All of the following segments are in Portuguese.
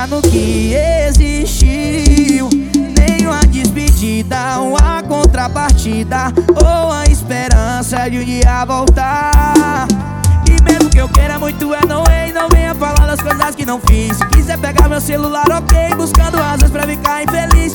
no que existiu. Nenhuma despedida, uma contrapartida ou a esperança de um dia voltar. E mesmo que eu queira muito não venha falar das coisas que não fiz. Se quiser pegar meu celular, ok, buscando razões pra ficar infeliz.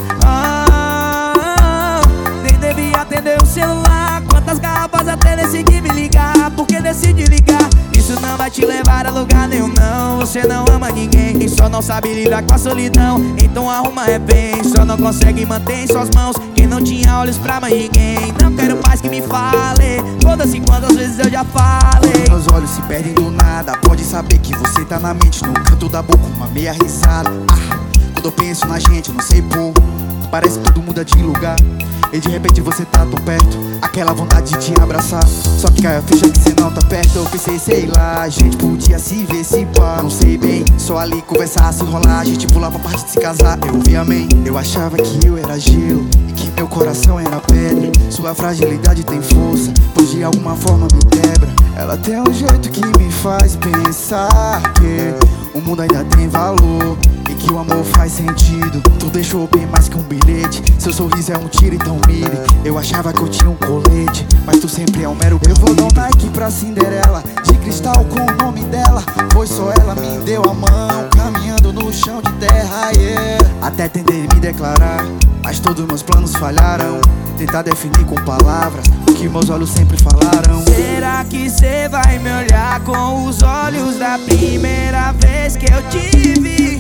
Nem devia atender o celular. Quantas garrafas até decidi me ligar. Porque decidi ligar. Isso não vai te levar a lugar nenhum, não. Você não ama ninguém e só não sabe lidar com a solidão. Então arruma bem, só não consegue manter em suas mãos quem não tinha olhos pra mais ninguém. Não quero mais que me fale, foda-se quantas vezes eu já falei. Meus olhos se perdem do nada. Pode saber que você tá na mente, no canto da boca uma meia risada. Quando eu penso na gente, não sei por, parece que tudo muda de lugar. E de repente você tá tão perto, aquela vontade de te abraçar. Só que cai a ficha que cê não tá perto. Eu pensei, sei lá, a gente podia se ver, se pá. Não sei bem, só ali conversar, se rolar, a gente pular pra parte de se casar. Eu vi amém, eu achava que eu era gelo e que meu coração era pedra. Sua fragilidade tem força, pois de alguma forma me quebra. Ela tem um jeito que me faz pensar que o mundo ainda tem valor e que o amor faz sentido. Tu deixou bem mais que um bilhete, seu sorriso é um tiro, então mire. Eu achava que eu tinha um colete, mas tu sempre é um mero bandido. Eu vou dar um Nike pra Cinderela, de cristal com o nome dela, pois só ela me deu a mão, caminhando no chão de terra, yeah. Até tentei me declarar, mas todos meus planos falharam. Tentar definir com palavras o que meus olhos sempre falaram. Será que cê vai me olhar com os olhos da primeira vez que eu te vi?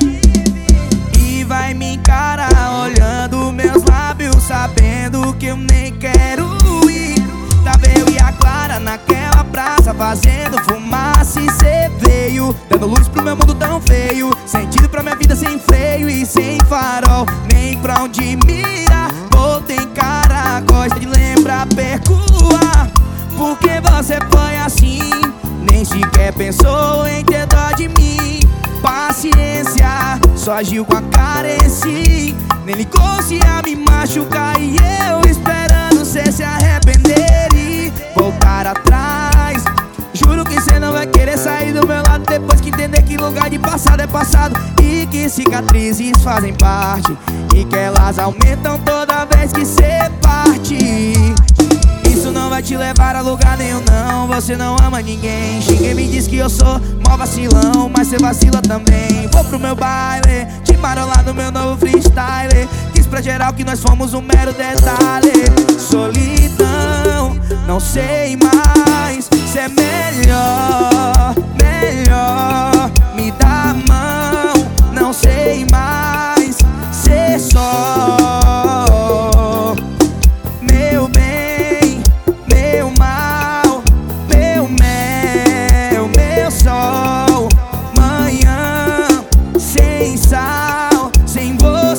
E vai me encarar olhando meus lábios, sabendo que eu nem quero ir. Tava eu e a Clara naquela praça fazendo fumaça e cê veio, dando luz pro meu mundo tão feio, sentido pra minha vida sem freio e sem farol, nem pra onde mirar. Voltei em cara, gosta de lembrar, percua. Porque você foi assim, nem sequer pensou em ter dó de mim. Paciência, só agiu com a carência, nem ligou se ia me machucar. E eu esperando cê se arrepender e voltar atrás. Juro que cê não vai querer sair do meu lado depois que entender que lugar de passado é passado e que cicatrizes fazem parte e que elas aumentam toda vez que cê parte. Isso não vai te levar a lugar nenhum, não. Você não ama ninguém. Xinguei, me diz que eu sou mó vacilão, mas cê vacila também. Vou pro meu baile, te marolar no meu novo freestyle. Diz pra geral que nós fomos um mero detalhe. Solidão, não sei mais. Cê é melhor, melhor. Me dá a mão, não sei mais. Cê só meu bem, meu mal, meu mel, meu sol. Manhã sem sal, sem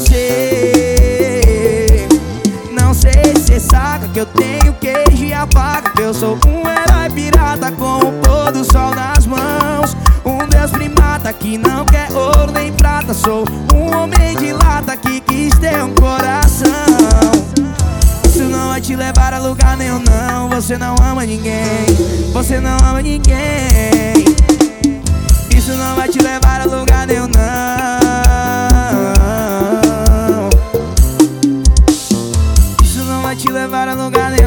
você. Não sei se cê saca que eu tenho queijo e a faca, que eu sou um herói pirata com o pôr do sol nas mãos. Um deus primata que não quer ouro nem prata. Sou um homem de lata que quis ter um coração. Isso não vai te levar a lugar nenhum, não. Você não ama ninguém, você não ama ninguém. Isso não vai te levar a lugar nenhum, não. Isso não vai te levar a lugar nenhum.